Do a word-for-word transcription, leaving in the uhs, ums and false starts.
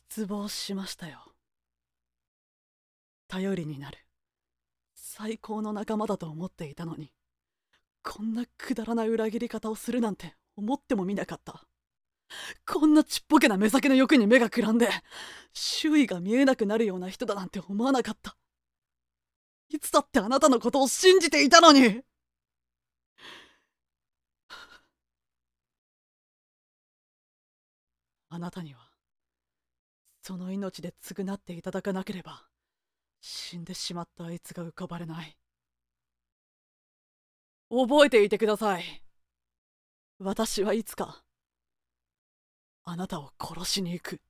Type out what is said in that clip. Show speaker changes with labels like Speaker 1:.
Speaker 1: 失望しましたよ。頼りになる最高の仲間だと思っていたのに、こんなくだらない裏切り方をするなんて思ってもみなかった。こんなちっぽけな目先の欲に目がくらんで周囲が見えなくなるような人だなんて思わなかった。いつだってあなたのことを信じていたのに。あなたにはその命で償っていただかなければ死んでしまったあいつが浮かばれない。覚えていてください。私はいつかあなたを殺しに行く。